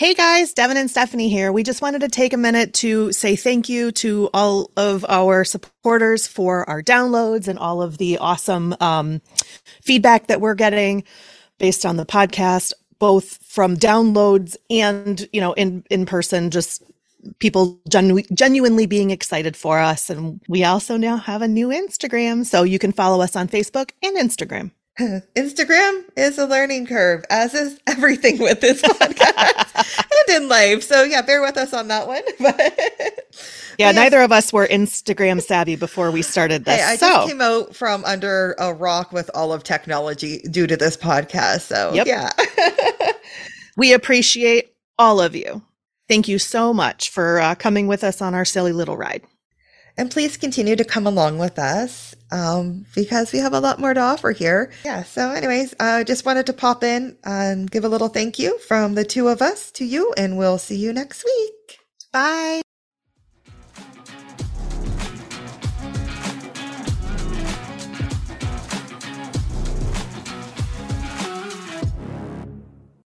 Hey guys, Devin and Stephanie here. We just wanted to take a minute to say thank you to all of our supporters for our downloads and all of the awesome feedback that we're getting based on the podcast, both from downloads and, in person, just people genuinely being excited for us. And we also now have a new Instagram, so you can follow us on Facebook and Instagram. Instagram is a learning curve, as is everything with this podcast and in life. So yeah, bear with us on that one. But neither of us were Instagram savvy before we started this. Hey, I just came out from under a rock with all of technology due to this podcast. So yep. Yeah. We appreciate all of you. Thank you so much for coming with us on our silly little ride. And please continue to come along with us because we have a lot more to offer here. Yeah. So anyways, I just wanted to pop in and give a little thank you from the two of us to you, and we'll see you next week. Bye.